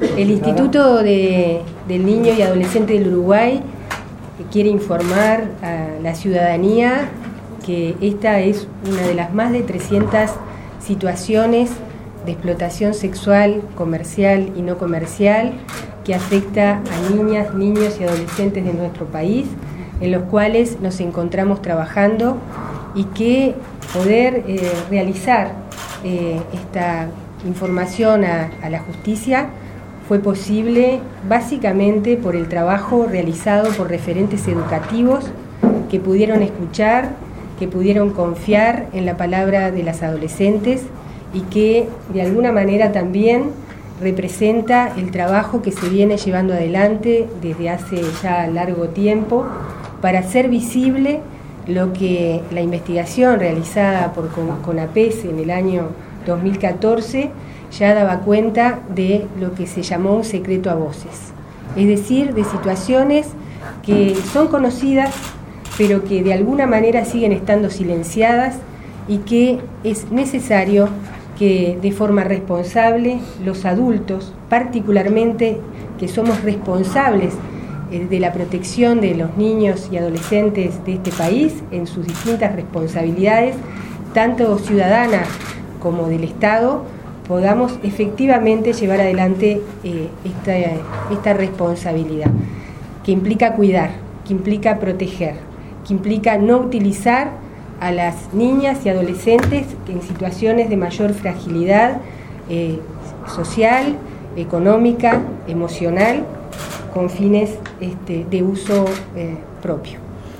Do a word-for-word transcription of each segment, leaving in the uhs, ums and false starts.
El Instituto de, del Niño y Adolescente del Uruguay quiere informar a la ciudadanía que esta es una de las más de trescientas situaciones de explotación sexual, comercial y no comercial que afecta a niñas, niños y adolescentes de nuestro país, en los cuales nos encontramos trabajando, y que poder eh, realizar eh, esta información a, a la justicia fue posible básicamente por el trabajo realizado por referentes educativos que pudieron escuchar, que pudieron confiar en la palabra de las adolescentes y que de alguna manera también representa el trabajo que se viene llevando adelante desde hace ya largo tiempo para hacer visible lo que la investigación realizada por CONAPES en el año dos mil catorce ya daba cuenta de lo que se llamó un secreto a voces, es decir, de situaciones que son conocidas pero que de alguna manera siguen estando silenciadas y que es necesario que de forma responsable los adultos, particularmente que somos responsables de la protección de los niños y adolescentes de este país en sus distintas responsabilidades, tanto ciudadanas como del Estado, podamos efectivamente llevar adelante eh, esta, esta responsabilidad, que implica cuidar, que implica proteger, que implica no utilizar a las niñas y adolescentes en situaciones de mayor fragilidad eh, social, económica, emocional, con fines este, de uso eh, propio.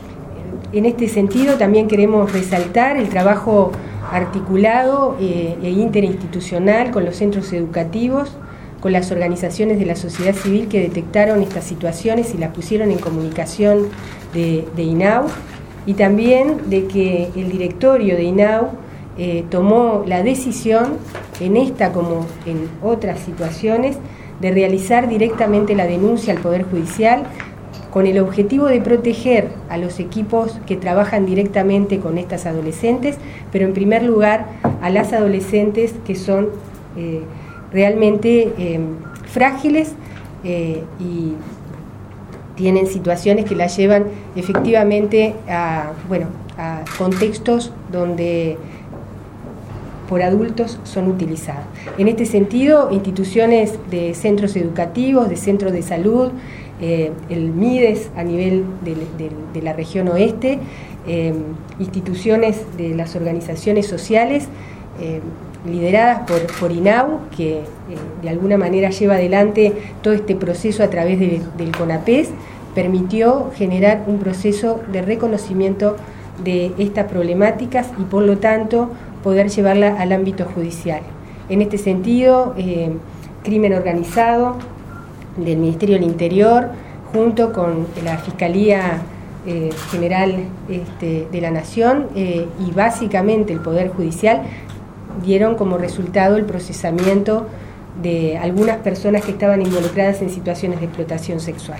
En este sentido también queremos resaltar el trabajo articulado eh, e interinstitucional con los centros educativos, con las organizaciones de la sociedad civil que detectaron estas situaciones y las pusieron en comunicación de, de INAU, y también de que el directorio de INAU eh, tomó la decisión, en esta como en otras situaciones, de realizar directamente la denuncia al Poder Judicial con el objetivo de proteger a los equipos que trabajan directamente con estas adolescentes, pero en primer lugar a las adolescentes que son eh, realmente eh, frágiles eh, y tienen situaciones que las llevan efectivamente a, bueno, a contextos donde por adultos son utilizadas. En este sentido, instituciones de centros educativos, de centros de salud, eh, el MIDES a nivel de, de, de la región oeste, eh, instituciones de las organizaciones sociales, eh, lideradas por, por INAU, que eh, de alguna manera lleva adelante todo este proceso a través de, del CONAPES, permitió generar un proceso de reconocimiento de estas problemáticas y por lo tanto poder llevarla al ámbito judicial. En este sentido, eh, crimen organizado del Ministerio del Interior, junto con la Fiscalía eh, General este, de la Nación eh, y básicamente el Poder Judicial, dieron como resultado el procesamiento de algunas personas que estaban involucradas en situaciones de explotación sexual.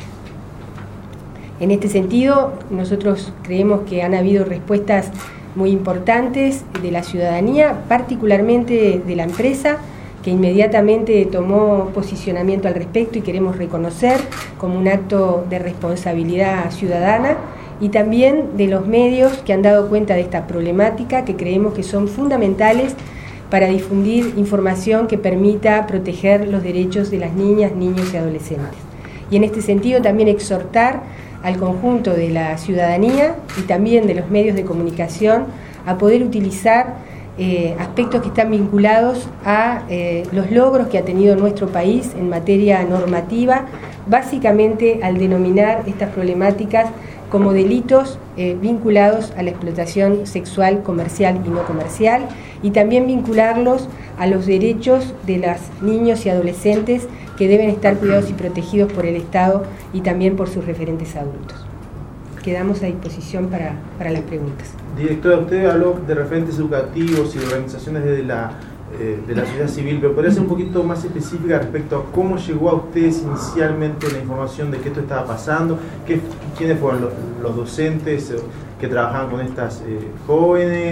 En este sentido, nosotros creemos que han habido respuestas muy importantes de la ciudadanía, particularmente de la empresa, que inmediatamente tomó posicionamiento al respecto y queremos reconocer como un acto de responsabilidad ciudadana, y también de los medios que han dado cuenta de esta problemática, que creemos que son fundamentales para difundir información que permita proteger los derechos de las niñas, niños y adolescentes. Y en este sentido también exhortar al conjunto de la ciudadanía y también de los medios de comunicación a poder utilizar eh, aspectos que están vinculados a eh, los logros que ha tenido nuestro país en materia normativa, básicamente al denominar estas problemáticas como delitos eh, vinculados a la explotación sexual, comercial y no comercial, y también vincularlos a los derechos de los niños y adolescentes que deben estar cuidados y protegidos por el Estado y también por sus referentes adultos. Quedamos a disposición para, para las preguntas. Directora, usted habló de referentes educativos y de organizaciones de la, eh, de la sociedad civil, pero podría ser un poquito más específica respecto a cómo llegó a ustedes inicialmente la información de que esto estaba pasando, qué, quiénes fueron los, los docentes que trabajaban con estas eh, jóvenes,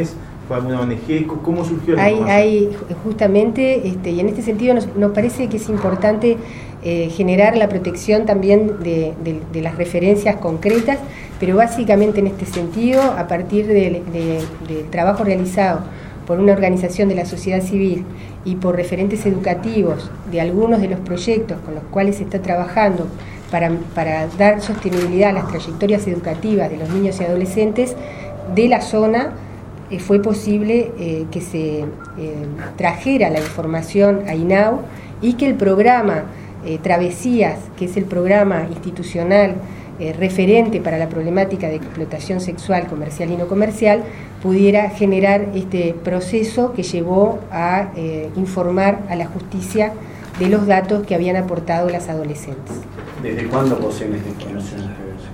¿Fue alguna O N G? ¿Cómo surgió la hay, información? hay justamente, este, y en este sentido nos, nos parece que es importante eh, generar la protección también de, de, de las referencias concretas, pero básicamente en este sentido, a partir del de, de trabajo realizado por una organización de la sociedad civil y por referentes educativos de algunos de los proyectos con los cuales se está trabajando para, para dar sostenibilidad a las trayectorias educativas de los niños y adolescentes de la zona, eh, fue posible eh, que se eh, trajera la información a INAU y que el programa eh, Travesías, que es el programa institucional eh, referente para la problemática de explotación sexual comercial y no comercial, pudiera generar este proceso que llevó a eh, informar a la justicia de los datos que habían aportado las adolescentes. ¿Desde cuándo poseen esta información?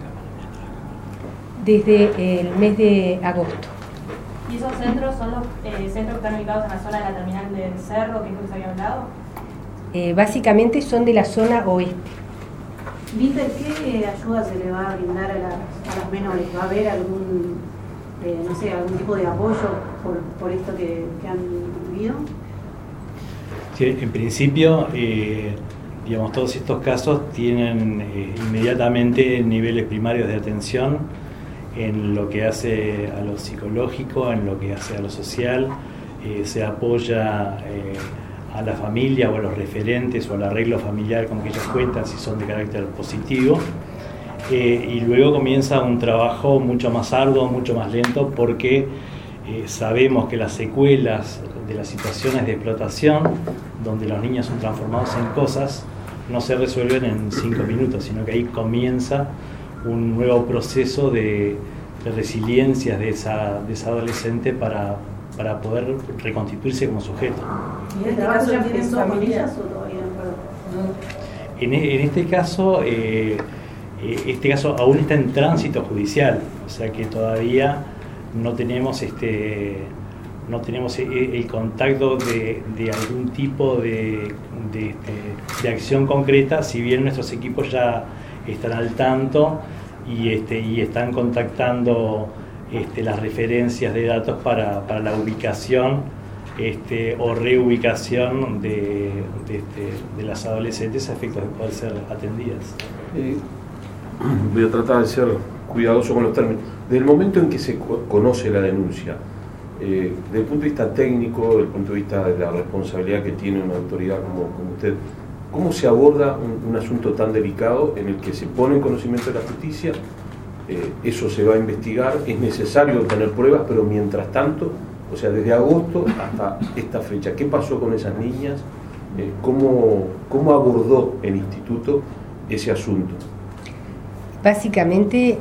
Desde el mes de agosto. ¿Y esos centros son los eh, centros que están ubicados en la zona de la terminal del Cerro, que es lo que se había hablado? Eh, básicamente son de la zona oeste. ¿Viste qué ayuda se le va a brindar a las, a las menores? ¿Va a haber algún, eh, no sé, algún tipo de apoyo por, por esto que, que han vivido? Sí, en principio, eh, digamos, todos estos casos tienen eh, inmediatamente niveles primarios de atención en lo que hace a lo psicológico, en lo que hace a lo social, eh, se apoya eh, a la familia o a los referentes o al arreglo familiar con que ellos cuentan si son de carácter positivo, eh, y luego comienza un trabajo mucho más arduo, mucho más lento, porque eh, sabemos que las secuelas de las situaciones de explotación, donde los niños son transformados en cosas, no se resuelven en cinco minutos, sino que ahí comienza un nuevo proceso de, de resiliencia de esa, de esa adolescente para, para poder reconstituirse como sujeto. ¿Y en este caso ya empezó con ellas o todavía no? En, en este caso, eh, este caso aún está en tránsito judicial, o sea que todavía no tenemos este no tenemos el contacto de, de algún tipo de, de, de acción concreta, si bien nuestros equipos ya están al tanto y, este, y están contactando este, las referencias de datos para, para la ubicación este, o reubicación de, de, este, de las adolescentes a efectos de poder ser atendidas. Eh, voy a tratar de ser cuidadoso con los términos. Desde el momento en que se conoce la denuncia, eh, desde el punto de vista técnico, desde el punto de vista de la responsabilidad que tiene una autoridad como, como usted, ¿cómo se aborda un, un asunto tan delicado en el que se pone en conocimiento de la justicia? Eh, eso se va a investigar, es necesario obtener pruebas, pero mientras tanto, o sea, desde agosto hasta esta fecha, ¿qué pasó con esas niñas? Eh, ¿cómo, ¿Cómo abordó el instituto ese asunto? Básicamente,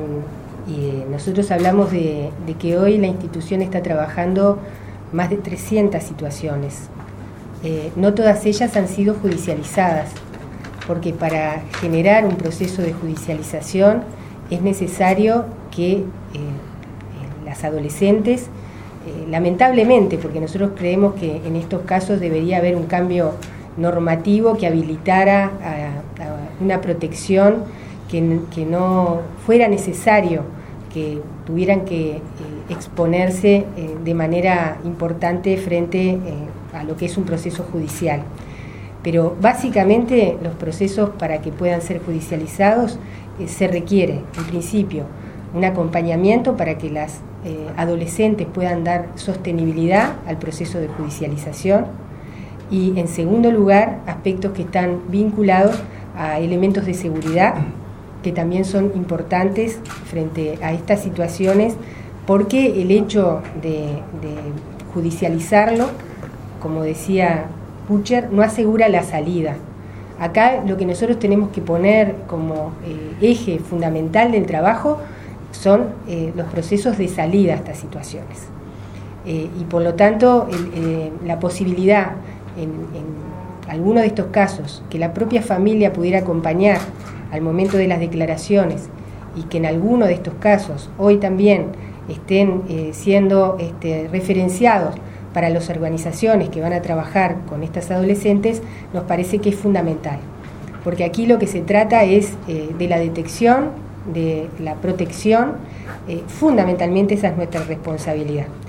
y nosotros hablamos de, de que hoy la institución está trabajando más de trescientas situaciones. Eh, no todas ellas han sido judicializadas, porque para generar un proceso de judicialización es necesario que eh, las adolescentes, eh, lamentablemente, porque nosotros creemos que en estos casos debería haber un cambio normativo que habilitara a, a una protección que, que no fuera necesario que tuvieran que eh, exponerse eh, de manera importante frente eh, a lo que es un proceso judicial. Pero básicamente los procesos para que puedan ser judicializados eh, se requiere, en principio, un acompañamiento para que las eh, adolescentes puedan dar sostenibilidad al proceso de judicialización y, en segundo lugar, aspectos que están vinculados a elementos de seguridad que también son importantes frente a estas situaciones, porque el hecho de, de judicializarlo, como decía Pucher, no asegura la salida. Acá lo que nosotros tenemos que poner como eh, eje fundamental del trabajo son eh, los procesos de salida a estas situaciones. Eh, y por lo tanto, el, eh, la posibilidad en, en alguno de estos casos que la propia familia pudiera acompañar al momento de las declaraciones y que en alguno de estos casos hoy también estén eh, siendo este, referenciados para las organizaciones que van a trabajar con estas adolescentes, nos parece que es fundamental, porque aquí lo que se trata es eh, de la detección, de la protección, eh, fundamentalmente esa es nuestra responsabilidad.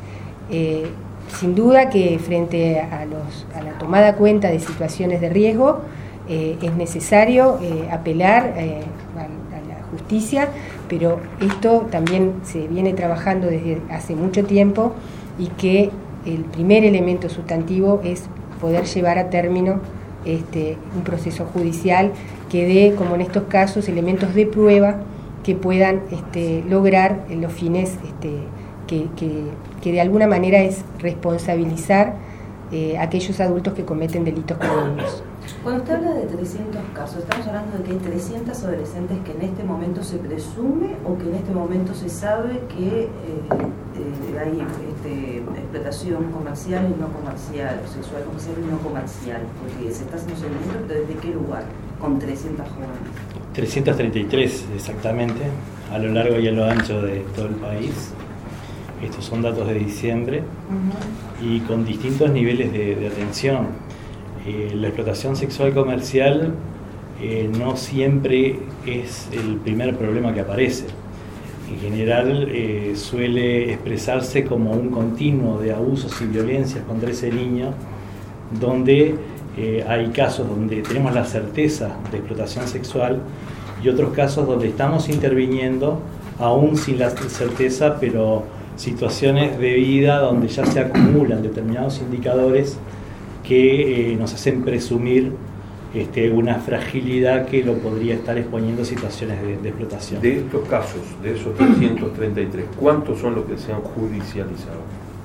Eh, sin duda que frente a, los, a la tomada cuenta de situaciones de riesgo, eh, es necesario eh, apelar eh, a, a la justicia, pero esto también se viene trabajando desde hace mucho tiempo, y que el primer elemento sustantivo es poder llevar a término este, un proceso judicial que dé, como en estos casos, elementos de prueba que puedan este, lograr los fines este, que, que, que de alguna manera es responsabilizar eh, a aquellos adultos que cometen delitos con niños. Cuando usted habla de trescientos casos, ¿estamos hablando de que hay trescientos adolescentes que en este momento se presume o que en este momento se sabe que eh, eh, hay este, explotación comercial y no comercial, sexual comercial y no comercial? Porque se está haciendo seguimiento, pero ¿desde qué lugar? Con trescientos jóvenes. trescientos treinta y tres exactamente, a lo largo y a lo ancho de todo el país. Estos son datos de diciembre, uh-huh. y con distintos niveles de, de atención. Eh, la explotación sexual comercial eh, no siempre es el primer problema que aparece. En general eh, suele expresarse como un continuo de abusos y violencias contra ese niño, donde eh, hay casos donde tenemos la certeza de explotación sexual y otros casos donde estamos interviniendo aún sin la certeza, pero situaciones de vida donde ya se acumulan determinados indicadores que eh, nos hacen presumir este, una fragilidad que lo podría estar exponiendo a situaciones de, de explotación. De estos casos, de esos trescientos treinta y tres, ¿cuántos son los que se han judicializado?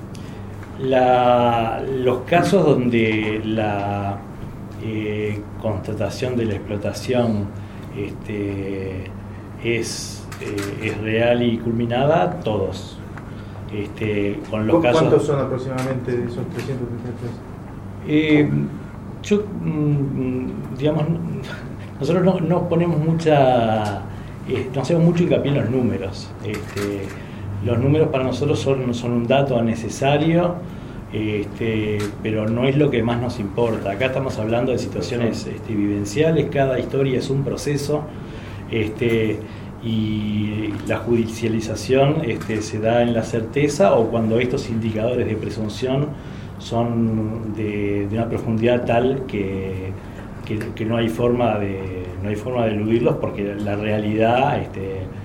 La, los casos donde la eh, constatación de la explotación este, es, eh, es real y culminada, todos. Este, con los ¿Cuántos casos, son aproximadamente de esos trescientos treinta y tres? Eh, yo, digamos, nosotros no, no ponemos mucha, eh, no hacemos mucho hincapié en los números. Este, los números para nosotros son, son un dato necesario, este, pero no es lo que más nos importa. Acá estamos hablando de situaciones este, vivenciales, cada historia es un proceso, este, y la judicialización este, se da en la certeza o cuando estos indicadores de presunción son de, de una profundidad tal que, que, que no hay forma de no hay forma de eludirlos, porque la realidad este, eh,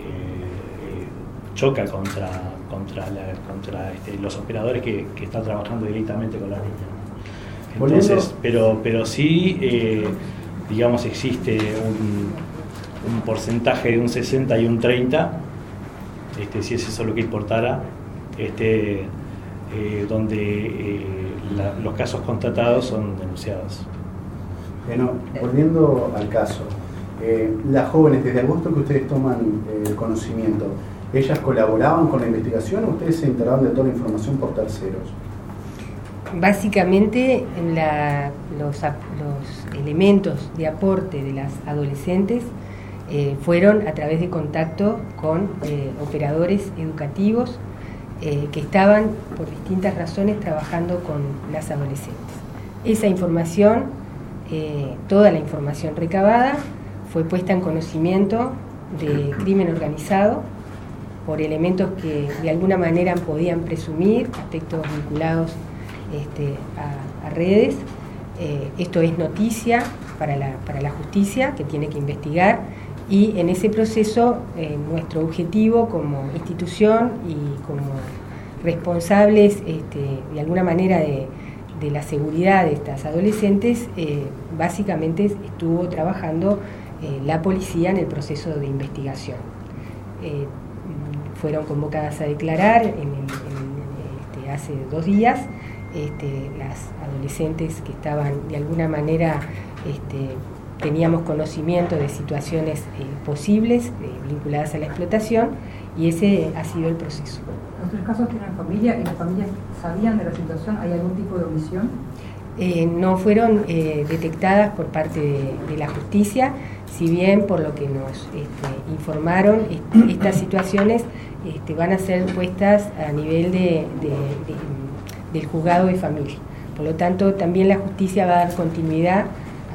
choca contra contra, la, contra este, los operadores que, que están trabajando directamente con la niña. Entonces, pero pero sí eh, digamos existe un, un porcentaje de un sesenta y un treinta, este, si es eso lo que importara, este Eh, donde eh, la, los casos constatados son denunciados. Bueno, volviendo al caso, eh, las jóvenes, desde agosto que ustedes toman eh, conocimiento, ¿ellas colaboraban con la investigación o ustedes se enteraban de toda la información por terceros? Básicamente la, los, los elementos de aporte de las adolescentes eh, fueron a través de contacto con eh, operadores educativos Eh, que estaban por distintas razones trabajando con las adolescentes. Esa información, eh, toda la información recabada, fue puesta en conocimiento de crimen organizado por elementos que de alguna manera podían presumir aspectos vinculados este, a, a redes. Eh, esto es noticia para la, para la justicia, que tiene que investigar, y en ese proceso eh, nuestro objetivo como institución y como responsables este, de alguna manera de, de la seguridad de estas adolescentes, eh, básicamente estuvo trabajando eh, la policía en el proceso de investigación. Eh, fueron convocadas a declarar en el, en, este, hace dos días este, las adolescentes que estaban de alguna manera este, teníamos conocimiento de situaciones eh, posibles eh, vinculadas a la explotación, y ese ha sido el proceso. ¿Los tres casos tienen familia y las familias sabían de la situación? ¿Hay algún tipo de omisión? Eh, no fueron eh, detectadas por parte de, de la justicia, si bien por lo que nos este, informaron, est estas situaciones este, van a ser puestas a nivel de, de, de, del juzgado de familia. Por lo tanto, también la justicia va a dar continuidad a, a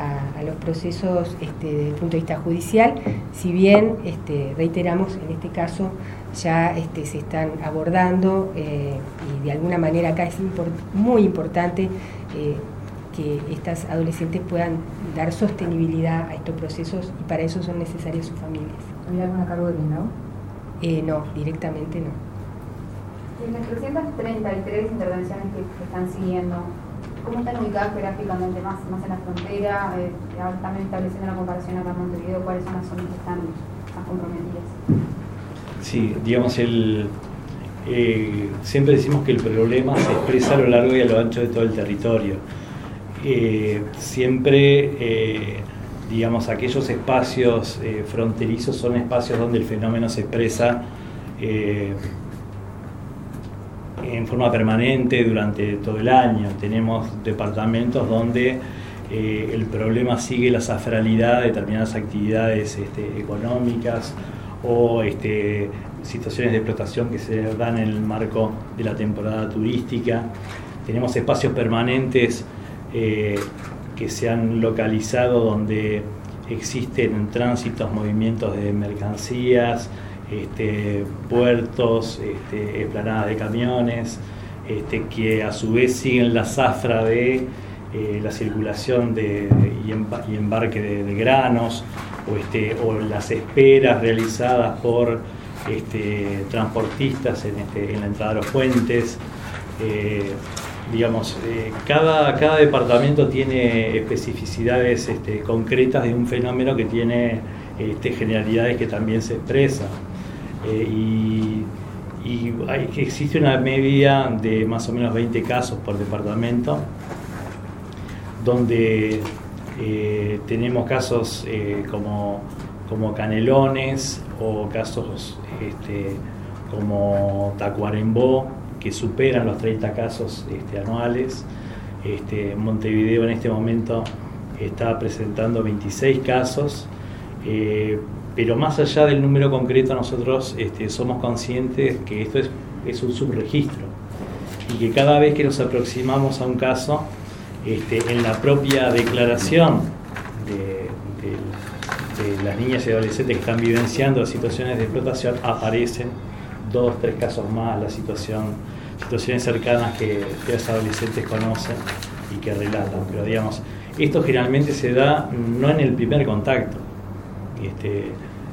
a los procesos este, desde el punto de vista judicial, si bien este, reiteramos, en este caso ya este, se están abordando eh, y de alguna manera acá es import, muy importante eh, que estas adolescentes puedan dar sostenibilidad a estos procesos y para eso son necesarias sus familias. ¿Hay alguna cargo de no? Eh, no, directamente no. En las trescientas treinta y tres intervenciones que, que están siguiendo, ¿cómo están ubicadas geográficamente? ¿Más, más en la frontera? Eh, también estableciendo la comparación acá en Montevideo, ¿cuáles son las zonas que están más comprometidas? Sí, digamos, el, eh, siempre decimos que el problema se expresa a lo largo y a lo ancho de todo el territorio. Eh, siempre, eh, digamos, aquellos espacios eh, fronterizos son espacios donde el fenómeno se expresa eh, en forma permanente durante todo el año. Tenemos departamentos donde eh, el problema sigue la sazonalidad de determinadas actividades este, económicas o este, situaciones de explotación que se dan en el marco de la temporada turística. Tenemos espacios permanentes eh, que se han localizado donde existen tránsitos, movimientos de mercancías, Este, puertos, este, esplanadas de camiones, este, que a su vez siguen la zafra de eh, la circulación de, de, y, emba, y embarque de, de granos, o, este, o las esperas realizadas por este, transportistas en, este, en la entrada de los puentes. Eh, digamos, eh, cada, cada departamento tiene especificidades este, concretas de un fenómeno que tiene este, generalidades que también se expresan. Eh, y, y hay, existe una media de más o menos veinte casos por departamento, donde eh, tenemos casos eh, como, como Canelones o casos este, como Tacuarembó, que superan los treinta casos este, anuales. Este, Montevideo en este momento está presentando veintiséis casos. Eh, Pero más allá del número concreto, nosotros este, somos conscientes que esto es, es un subregistro y que cada vez que nos aproximamos a un caso, este, en la propia declaración de, de, de las niñas y adolescentes que están vivenciando situaciones de explotación, aparecen dos, tres casos más, la situación, situaciones cercanas que, que las adolescentes conocen y que relatan. Pero digamos, esto generalmente se da no en el primer contacto. Este,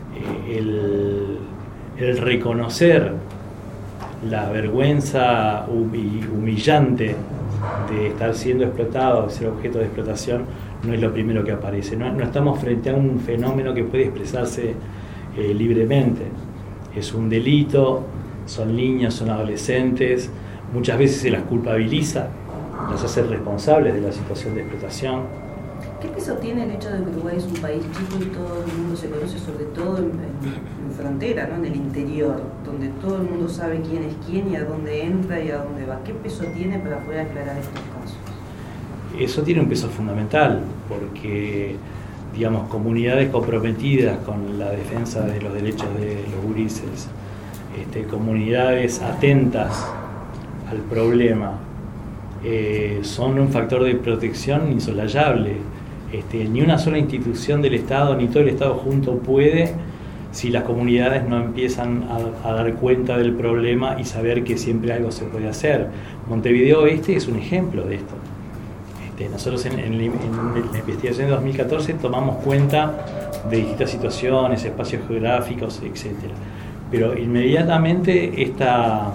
el, el reconocer la vergüenza humillante de estar siendo explotado, de ser objeto de explotación, no es lo primero que aparece. No, no estamos frente a un fenómeno que puede expresarse eh, libremente. Es un delito, son niños, son adolescentes, muchas veces se las culpabiliza, las hace responsables de la situación de explotación. ¿Qué peso tiene el hecho de que Uruguay es un país chico y todo el mundo se conoce, sobre todo en, en, en frontera, ¿no? En el interior, donde todo el mundo sabe quién es quién y a dónde entra y a dónde va? ¿Qué peso tiene para poder aclarar estos casos? Eso tiene un peso fundamental, porque, digamos, comunidades comprometidas con la defensa de los derechos de los gurises, este, comunidades atentas al problema, eh, son un factor de protección insolayable. Este, ni una sola institución del Estado, ni todo el Estado junto puede, si las comunidades no empiezan a, a dar cuenta del problema y saber que siempre algo se puede hacer. Montevideo Oeste es un ejemplo de esto. Este, nosotros en, en, en la investigación de dos mil catorce tomamos cuenta de distintas situaciones, espacios geográficos, etcétera. Pero inmediatamente esta,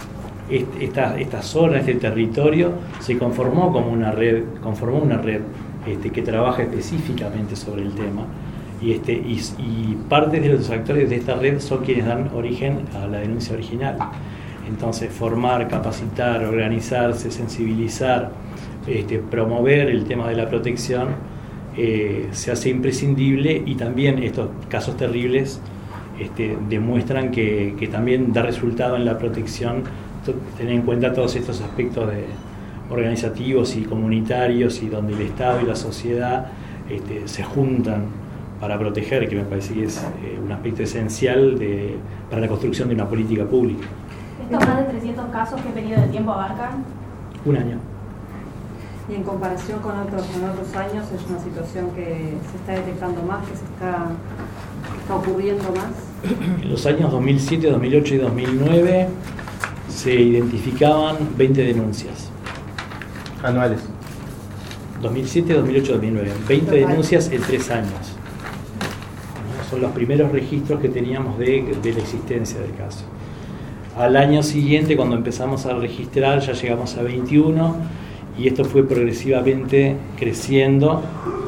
esta, esta zona, este territorio, se conformó como una red, conformó una red Este, que trabaja específicamente sobre el tema y, este, y, y parte de los actores de esta red son quienes dan origen a la denuncia original. Entonces, formar, capacitar, organizarse, sensibilizar, este, promover el tema de la protección eh, se hace imprescindible, y también estos casos terribles este, demuestran que, que también da resultado en la protección tener en cuenta todos estos aspectos de organizativos y comunitarios, y donde el Estado y la sociedad este, se juntan para proteger, que me parece que es eh, un aspecto esencial de, para la construcción de una política pública. ¿Estos más de trescientos casos qué periodo de tiempo abarcan? Un año. Y en comparación con otros, con otros años, es una situación que se está detectando más, que se está, que está ocurriendo más. En los años dos mil siete, dos mil ocho y dos mil nueve se identificaban veinte denuncias. Anuales. dos mil siete, dos mil ocho, dos mil nueve. veinte denuncias en tres años. ¿No? Son los primeros registros que teníamos de, de la existencia del caso. Al año siguiente, cuando empezamos a registrar, ya llegamos a veintiuno y esto fue progresivamente creciendo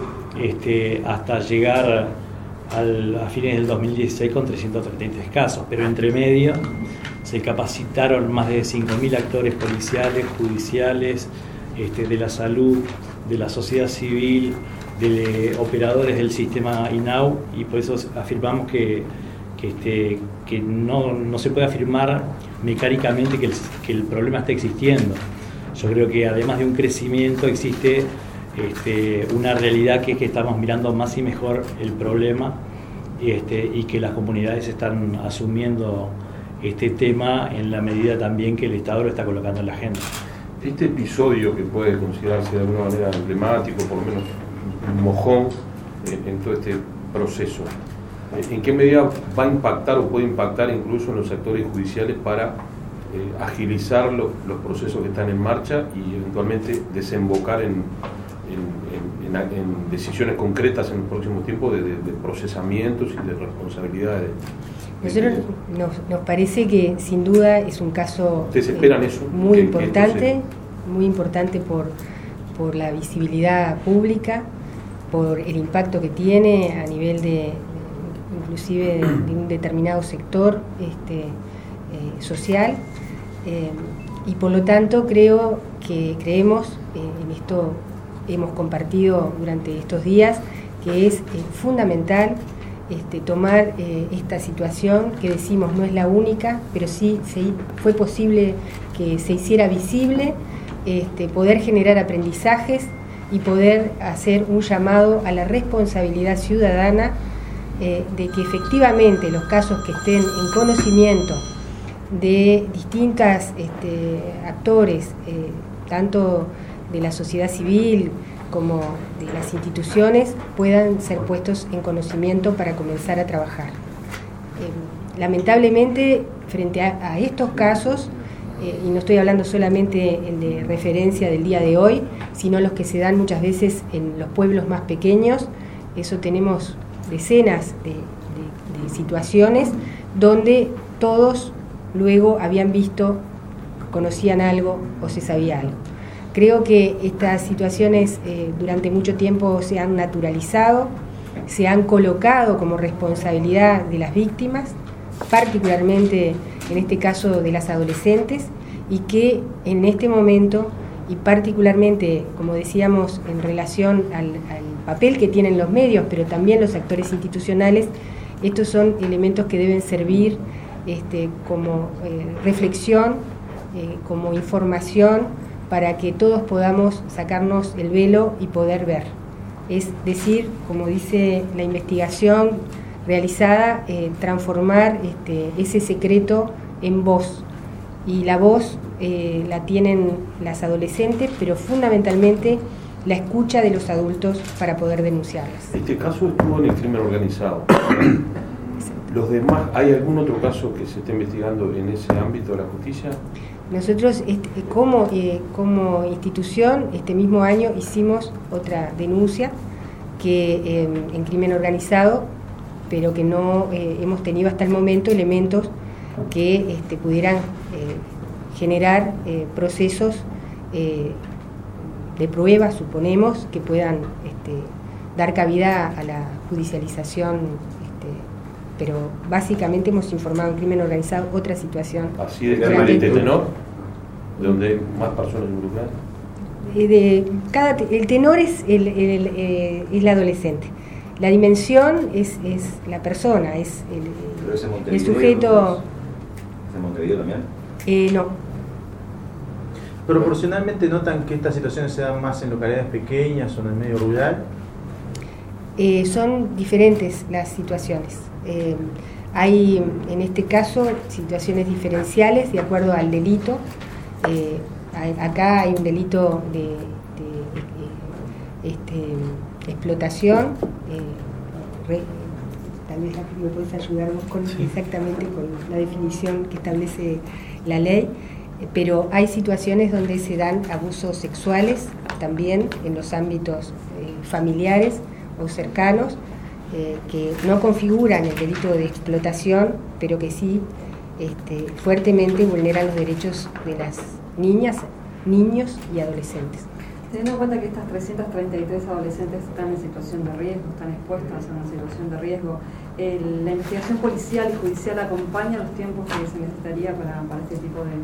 este, hasta llegar al, a fines del dos mil dieciséis con trescientos treinta y tres casos. Pero entre medio se capacitaron más de cinco mil actores policiales, judiciales, este, de la salud, de la sociedad civil, de operadores del sistema I N A U, y por eso afirmamos que, que, este, que no, no se puede afirmar mecánicamente que el, que el problema está existiendo. Yo creo que además de un crecimiento existe este, una realidad que es que estamos mirando más y mejor el problema este, y que las comunidades están asumiendo este tema en la medida también que el Estado lo está colocando en la agenda. Este episodio, que puede considerarse de alguna manera emblemático, por lo menos un mojón en, en todo este proceso, ¿en qué medida va a impactar o puede impactar incluso en los actores judiciales para eh, agilizar lo, los procesos que están en marcha y eventualmente desembocar en, en, en, en, en decisiones concretas en los próximos tiempos de, de, de procesamientos y de responsabilidades? Nosotros nos, nos parece que sin duda es un caso ¿Ustedes esperan eh, eso? muy que, importante, que muy importante por, por la visibilidad pública, por el impacto que tiene a nivel de, inclusive de, de un determinado sector este, eh, social, eh, y por lo tanto creo que creemos, eh, en esto hemos compartido durante estos días, que es eh, fundamental Este, tomar eh, esta situación que decimos no es la única, pero sí se, fue posible que se hiciera visible, este, poder generar aprendizajes y poder hacer un llamado a la responsabilidad ciudadana eh, de que efectivamente los casos que estén en conocimiento de distintos este, actores, eh, tanto de la sociedad civil como de las instituciones, puedan ser puestos en conocimiento para comenzar a trabajar. Eh, lamentablemente, frente a, a estos casos, eh, y no estoy hablando solamente el de referencia del día de hoy, sino los que se dan muchas veces en los pueblos más pequeños, eso tenemos decenas de, de, de situaciones donde todos luego habían visto, conocían algo o se sabía algo. Creo que estas situaciones eh, durante mucho tiempo se han naturalizado, se han colocado como responsabilidad de las víctimas, particularmente en este caso de las adolescentes, y que en este momento, y particularmente, como decíamos, en relación al, al papel que tienen los medios, pero también los actores institucionales, estos son elementos que deben servir este, como eh, reflexión, eh, como información, para que todos podamos sacarnos el velo y poder ver. Es decir, como dice la investigación realizada, eh, transformar este, ese secreto en voz. Y la voz eh, la tienen las adolescentes, pero fundamentalmente la escucha de los adultos para poder denunciarlas. Este caso estuvo en el crimen organizado. ¿Los demás, hay algún otro caso que se esté investigando en ese ámbito de la justicia? Nosotros este, como, eh, como institución este mismo año hicimos otra denuncia que eh, en crimen organizado, pero que no eh, hemos tenido hasta el momento elementos que este, pudieran eh, generar eh, procesos eh, de prueba, suponemos, que puedan este, dar cabida a la judicialización, este, pero básicamente hemos informado en crimen organizado otra situación. ¿Así de permanente tenor? ¿De donde hay más personas involucradas? De cada, el tenor es, el, el, el, eh, es la adolescente. La dimensión es, es la persona, es el, ¿Pero es en Montevideo, el sujeto... ¿Es en Montevideo también? Eh, no. ¿Proporcionalmente notan que estas situaciones se dan más en localidades pequeñas o en el medio rural? Eh, son diferentes las situaciones. Eh, hay, en este caso, situaciones diferenciales de acuerdo al delito. Eh, acá hay un delito de, de este, explotación, eh, re, tal vez me puedes ayudar vos con, sí. exactamente con la definición que establece la ley, pero hay situaciones donde se dan abusos sexuales también en los ámbitos eh, familiares o cercanos, eh, que no configuran el delito de explotación, pero que sí este, fuertemente vulneran los derechos de las niñas, niños y adolescentes. Teniendo en cuenta que estas trescientos treinta y tres adolescentes están en situación de riesgo, están expuestas a una situación de riesgo, el, la investigación policial y judicial acompaña los tiempos que se necesitaría para, para este tipo de,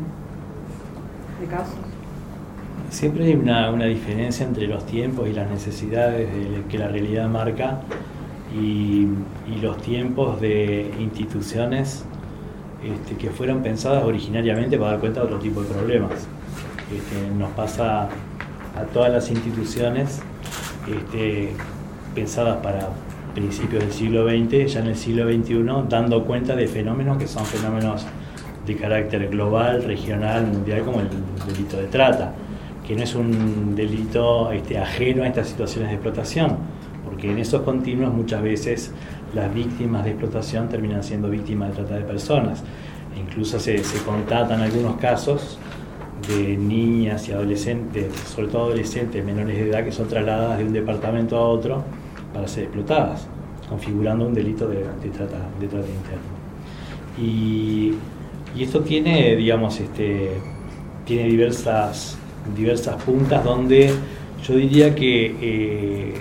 de casos. Siempre hay una, una diferencia entre los tiempos y las necesidades de, que la realidad marca y, y los tiempos de instituciones este, que fueron pensadas originariamente para dar cuenta de otro tipo de problemas. Este, nos pasa a todas las instituciones este, pensadas para principios del siglo veinte, ya en el siglo veintiuno, dando cuenta de fenómenos que son fenómenos de carácter global, regional, mundial, como el delito de trata, que no es un delito este, ajeno a estas situaciones de explotación, porque en esos continuos muchas veces las víctimas de explotación terminan siendo víctimas de trata de personas. E incluso se, se contatan algunos casos de niñas y adolescentes, sobre todo adolescentes menores de edad, que son trasladadas de un departamento a otro para ser explotadas, configurando un delito de, de, trata, de trata interna. Y, y esto tiene, digamos, este, tiene diversas, diversas puntas donde yo diría que eh,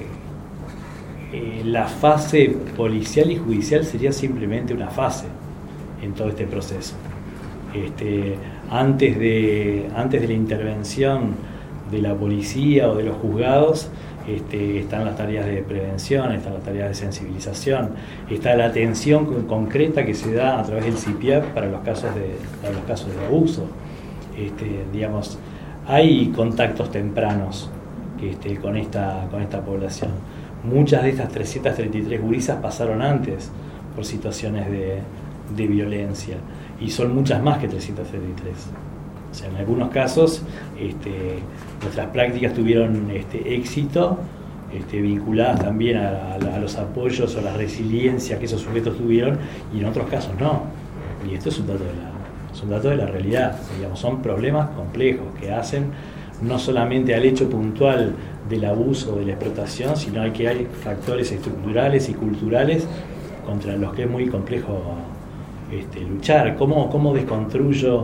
eh, la fase policial y judicial sería simplemente una fase en todo este proceso. Este, antes de, antes de la intervención de la policía o de los juzgados, este, están las tareas de prevención, están las tareas de sensibilización, está la atención concreta que se da a través del C I P I A P para los casos de, para los casos de abuso. Este, digamos, hay contactos tempranos este, con, esta, con esta población. Muchas de estas trescientas treinta y tres gurisas pasaron antes por situaciones de, de violencia, y son muchas más que trescientas treinta y tres. O sea, en algunos casos este, nuestras prácticas tuvieron este, éxito, este, vinculadas también a, a, a los apoyos o la resiliencia que esos sujetos tuvieron, y en otros casos no. Y esto es un dato de la, es un dato de la realidad. Digamos, son problemas complejos que hacen no solamente al hecho puntual del abuso, de la explotación, sino que hay factores estructurales y culturales contra los que es muy complejo Este, luchar. ¿Cómo, cómo desconstruyo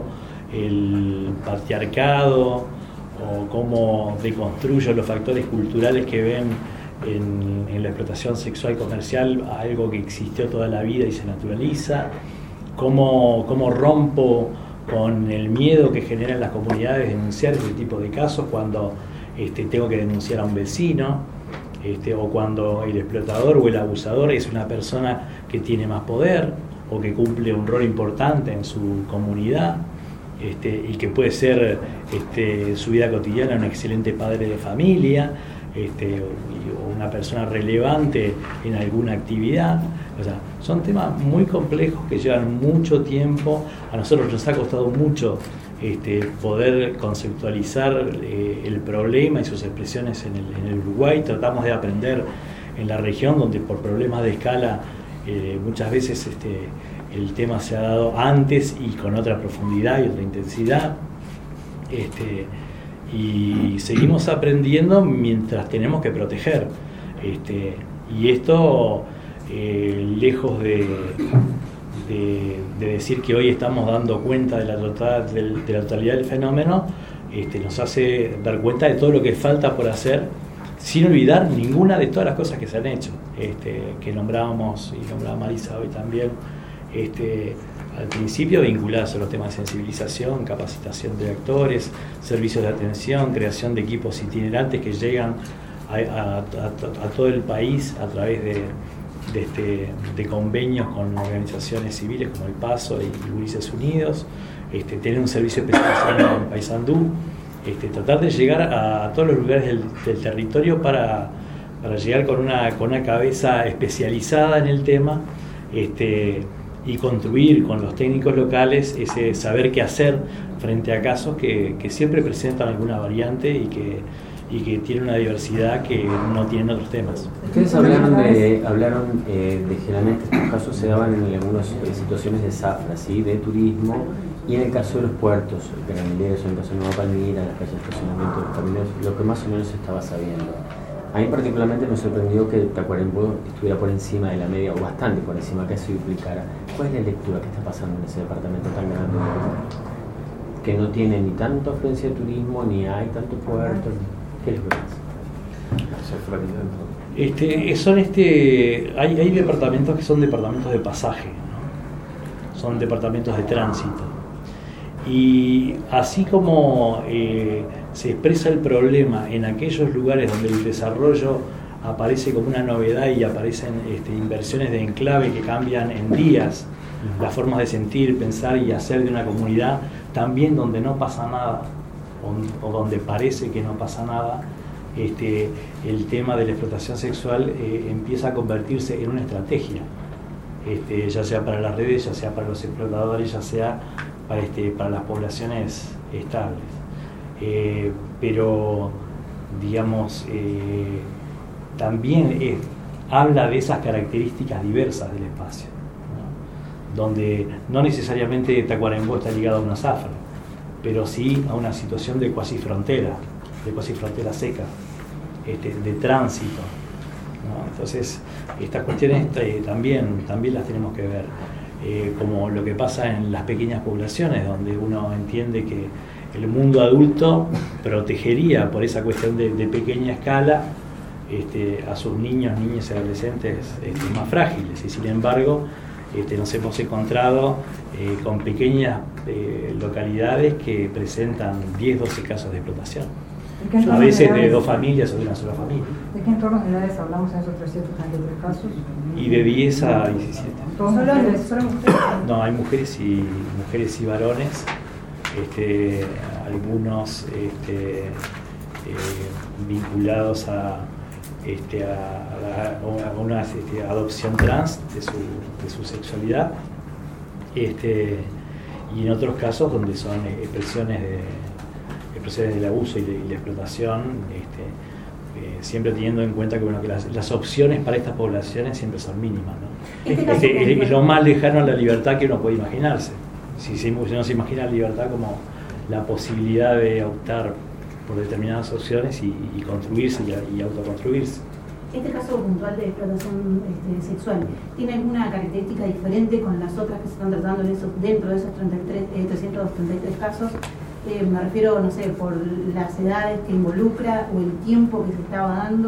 el patriarcado o cómo deconstruyo los factores culturales que ven en, en la explotación sexual comercial, algo que existió toda la vida y se naturaliza? ¿Cómo, cómo rompo con el miedo que generan las comunidades denunciar ese tipo de casos cuando este, tengo que denunciar a un vecino? Este, o cuando el explotador o el abusador es una persona que tiene más poder o que cumple un rol importante en su comunidad, este, y que puede ser este, su vida cotidiana un excelente padre de familia, este, o una persona relevante en alguna actividad. O sea, son temas muy complejos que llevan mucho tiempo. A nosotros nos ha costado mucho este, poder conceptualizar eh, el problema y sus expresiones en el, en el Uruguay. Tratamos de aprender en la región, donde por problemas de escala Eh, muchas veces este, el tema se ha dado antes y con otra profundidad y otra intensidad, este, y seguimos aprendiendo mientras tenemos que proteger, este, y esto eh, lejos de, de, de decir que hoy estamos dando cuenta de la, total, de, de la totalidad del fenómeno, este, nos hace dar cuenta de todo lo que falta por hacer, sin olvidar ninguna de todas las cosas que se han hecho, este, que nombrábamos y nombraba Marisa hoy también, este, al principio vinculadas a los temas de sensibilización, capacitación de actores, servicios de atención, creación de equipos itinerantes que llegan a, a, a, a todo el país a través de, de, este, de convenios con organizaciones civiles como el PASO y Gurises Unidos, este, tener un servicio especializado en Paysandú. Este, tratar de llegar a, a todos los lugares del, del territorio para, para llegar con una, con una cabeza especializada en el tema, este, y construir con los técnicos locales ese saber qué hacer frente a casos que, que siempre presentan alguna variante y que, y que tiene una diversidad que no tienen otros temas. Ustedes hablaron de, hablaron eh, de generalmente estos casos se daban en algunas eh, situaciones de zafra, ¿sí? De turismo, y en el caso de los puertos, Carabineros, en el caso de Nueva Palmira, en las calles de estacionamiento de los camineros, lo que más o menos se estaba sabiendo. A mí particularmente me sorprendió que Tacuarembó estuviera por encima de la media, o bastante por encima, que se duplicara. ¿Cuál es la lectura que está pasando en ese departamento tan grande? Que no tiene ni tanta afluencia de turismo, ni hay tanto puerto. ¿Qué es lo que pasa? Este, son este, hay, hay departamentos que son departamentos de pasaje, ¿no? Son departamentos de tránsito. Y así como eh, se expresa el problema en aquellos lugares donde el desarrollo aparece como una novedad y aparecen este, inversiones de enclave que cambian en días las formas de sentir, pensar y hacer de una comunidad, también donde no pasa nada o, o donde parece que no pasa nada, este, el tema de la explotación sexual eh, empieza a convertirse en una estrategia, este, ya sea para las redes, ya sea para los explotadores, ya sea para, este, para las poblaciones estables. Eh, pero, digamos, eh, también eh, habla de esas características diversas del espacio, ¿no? Donde no necesariamente Tacuarembó está ligado a una zafra, pero sí a una situación de cuasi frontera, de cuasi frontera seca, este, de tránsito, ¿no? Entonces, estas cuestiones eh, también, también las tenemos que ver, eh, como lo que pasa en las pequeñas poblaciones, donde uno entiende que el mundo adulto protegería por esa cuestión de, de pequeña escala este, a sus niños, niñas y adolescentes este, más frágiles, y sin embargo este, nos hemos encontrado eh, con pequeñas eh, localidades que presentan diez, doce casos de explotación, a veces de dos familias o de una sola familia. ¿De qué entornos de edades hablamos en esos trescientos treinta y tres casos? Y de diez a diecisiete. ¿Solo mujeres? ¿Solo mujeres? No, hay mujeres y mujeres y varones, este, algunos este, eh, vinculados a, este, a, a una este, adopción trans de su, de su sexualidad, este, y en otros casos donde son expresiones de expresiones del abuso y de, y la explotación, este, eh, siempre teniendo en cuenta que, bueno, que las, las opciones para estas poblaciones siempre son mínimas, ¿no? Este este, es, es lo más lejano a la libertad que uno puede imaginarse. Si, si uno se imagina la libertad como la posibilidad de optar por determinadas opciones y, y construirse y, y autoconstruirse. Este caso puntual de explotación este, sexual, ¿tiene alguna característica diferente con las otras que se están tratando en eso, dentro de esos treinta y tres, eh, trescientos treinta y tres casos? Eh, me refiero, no sé, por las edades que involucra o el tiempo que se estaba dando,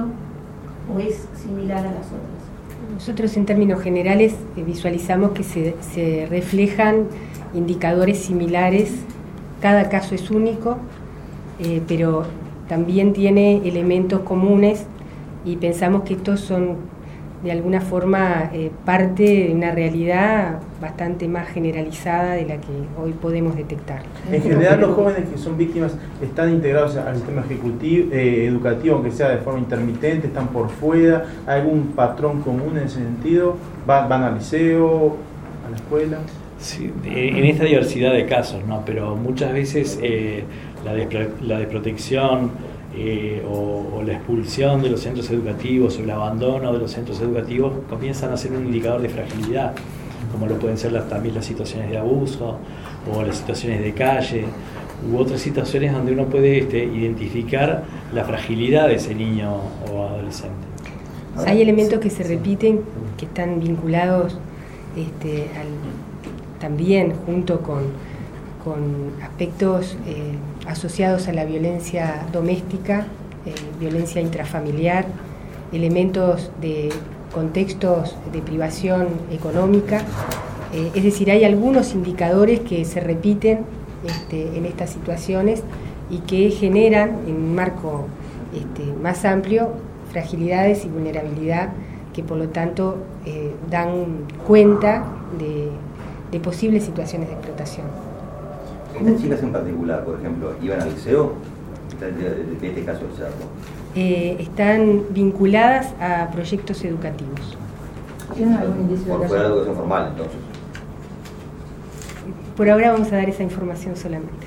¿o es similar a las otras? Nosotros en términos generales eh, visualizamos que se, se reflejan indicadores similares, cada caso es único, eh, pero también tiene elementos comunes y pensamos que estos son de alguna forma eh, parte de una realidad bastante más generalizada de la que hoy podemos detectar. En general los jóvenes que son víctimas están integrados al sistema ejecutivo, eh, educativo, aunque sea de forma intermitente, están por fuera, ¿hay algún patrón común en ese sentido? ¿Van, van al liceo, a la escuela? Sí, en esta diversidad de casos, ¿no? Pero muchas veces eh, la, despre, la desprotección eh, o, o la expulsión de los centros educativos o el abandono de los centros educativos comienzan a ser un indicador de fragilidad, como lo pueden ser las, también las situaciones de abuso o las situaciones de calle u otras situaciones donde uno puede este, identificar la fragilidad de ese niño o adolescente. Hay elementos que se repiten, que están vinculados este, al, también junto con, con aspectos eh, asociados a la violencia doméstica, eh, violencia intrafamiliar, elementos de contextos de privación económica, eh, es decir, hay algunos indicadores que se repiten este, en estas situaciones y que generan en un marco este, más amplio fragilidades y vulnerabilidad que por lo tanto eh, dan cuenta de, de posibles situaciones de explotación. ¿Estas chicas en particular, por ejemplo, iban al liceo? De, de este caso del Cerro. Eh, están vinculadas a proyectos educativos. ¿Tienen algún indicio por de fuera de la educación formal, entonces? Por ahora vamos a dar esa información solamente.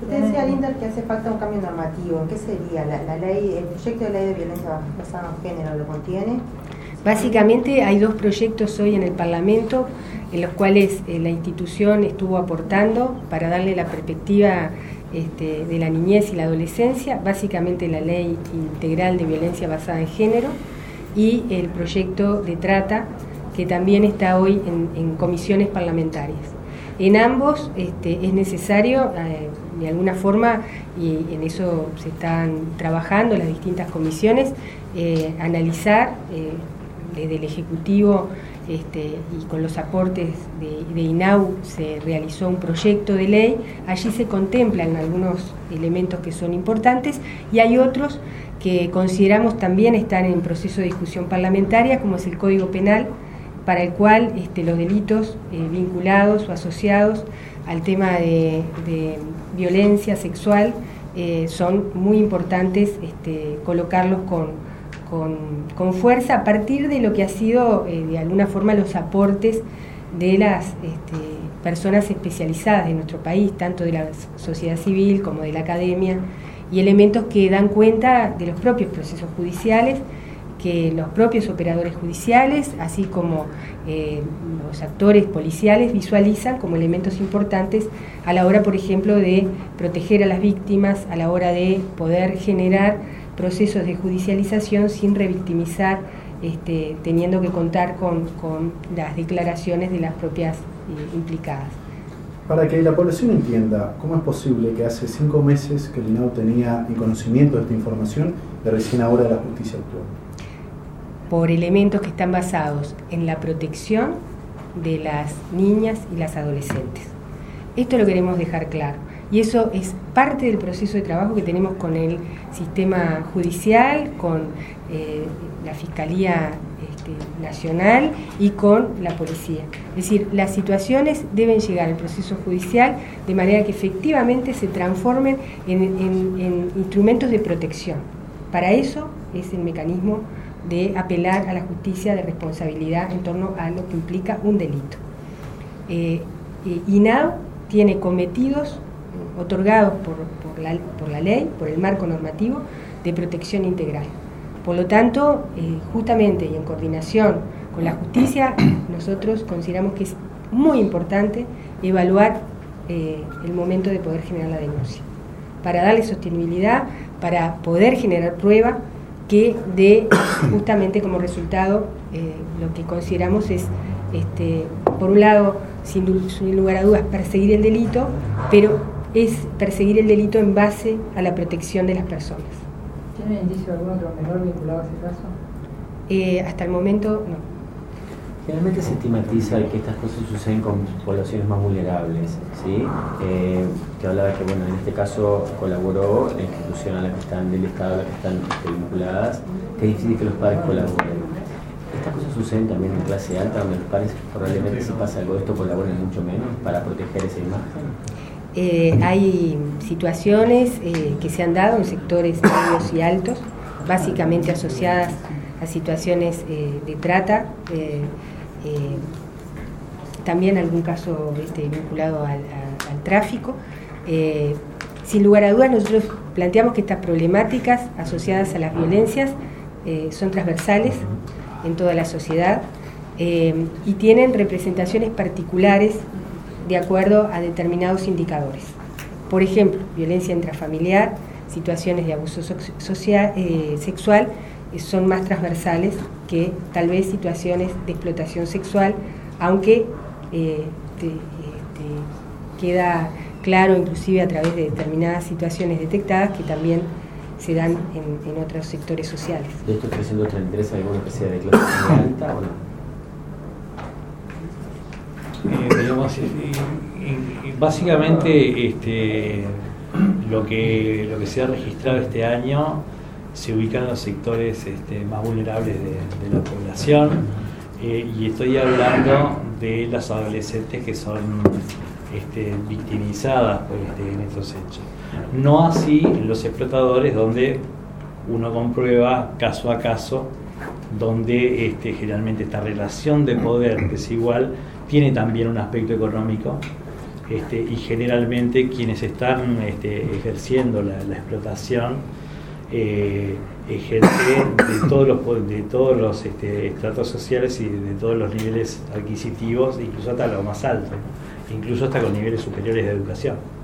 Usted decía, Linda, que hace falta un cambio normativo. ¿Qué sería? ¿La, la ley, el proyecto de ley de violencia basada en género lo contiene? Básicamente hay dos proyectos hoy en el Parlamento en los cuales eh, la institución estuvo aportando para darle la perspectiva este, de la niñez y la adolescencia, básicamente la Ley Integral de Violencia Basada en Género y el proyecto de trata que también está hoy en, en comisiones parlamentarias. En ambos este, es necesario, eh, de alguna forma, y en eso se están trabajando las distintas comisiones, eh, analizar eh, desde el Ejecutivo este, y con los aportes de, de I N A U se realizó un proyecto de ley. Allí se contemplan algunos elementos que son importantes y hay otros que consideramos también están en proceso de discusión parlamentaria, como es el Código Penal, para el cual este, los delitos eh, vinculados o asociados al tema de, de violencia sexual eh, son muy importantes este, colocarlos con, con, con fuerza a partir de lo que ha sido eh, de alguna forma los aportes de las este, personas especializadas de nuestro país, tanto de la sociedad civil como de la academia, y elementos que dan cuenta de los propios procesos judiciales, que los propios operadores judiciales, así como eh, los actores policiales, visualizan como elementos importantes a la hora, por ejemplo, de proteger a las víctimas, a la hora de poder generar procesos de judicialización sin revictimizar, este, teniendo que contar con, con las declaraciones de las propias eh, implicadas. Para que la población entienda, ¿cómo es posible que hace cinco meses que el I N A U tenía el conocimiento de esta información y recién ahora la justicia actuó? Por elementos que están basados en la protección de las niñas y las adolescentes. Esto lo queremos dejar claro. Y eso es parte del proceso de trabajo que tenemos con el sistema judicial, con eh, la Fiscalía este, Nacional y con la policía. Es decir, las situaciones deben llegar al proceso judicial de manera que efectivamente se transformen en, en, en instrumentos de protección. Para eso es el mecanismo de apelar a la justicia de responsabilidad en torno a lo que implica un delito. Eh, eh, I N A U tiene cometidos otorgados por, por, la, por la ley, por el marco normativo de protección integral. Por lo tanto, eh, justamente y en coordinación con la justicia, nosotros consideramos que es muy importante evaluar eh, el momento de poder generar la denuncia, para darle sostenibilidad, para poder generar prueba que dé justamente como resultado eh, lo que consideramos es, este, por un lado, sin, sin lugar a dudas, perseguir el delito, pero es perseguir el delito en base a la protección de las personas. ¿Tiene indicio de algún otro menor vinculado a ese caso? Eh, hasta el momento, no. Generalmente se estigmatiza que estas cosas suceden con poblaciones más vulnerables, ¿sí? Eh, te hablaba que, bueno, en este caso colaboró la institución a la que están, del Estado a la que están vinculadas, que es difícil que los padres colaboren. ¿Estas cosas suceden también en clase alta, donde los padres probablemente si pasa algo de esto colaboren mucho menos para proteger esa imagen? Eh, hay situaciones eh, que se han dado en sectores medios y altos, básicamente asociadas a situaciones eh, de trata, eh, eh, también algún caso este, vinculado al, a, al tráfico. Eh, sin lugar a dudas, nosotros planteamos que estas problemáticas asociadas a las violencias eh, son transversales en toda la sociedad eh, y tienen representaciones particulares de acuerdo a determinados indicadores. Por ejemplo, violencia intrafamiliar, situaciones de abuso social, eh, sexual, son más transversales que tal vez situaciones de explotación sexual, aunque eh, te, te queda claro, inclusive a través de determinadas situaciones detectadas, que también se dan en, en otros sectores sociales. ¿De estos trescientos treinta y tres hay alguno que sea de clase alta o no? Eh, digamos, eh, eh, básicamente este, lo, que, lo que se ha registrado este año se ubican en los sectores este, más vulnerables de, de la población eh, y estoy hablando de las adolescentes que son este, victimizadas por este, en estos hechos. No así en los explotadores, donde uno comprueba caso a caso, donde este, generalmente esta relación de poder, que es igual, tiene también un aspecto económico este, y generalmente quienes están este, ejerciendo la, la explotación eh, es gente de todos los, de todos los este, estratos sociales y de todos los niveles adquisitivos, incluso hasta los más altos, ¿no? Incluso hasta con niveles superiores de educación.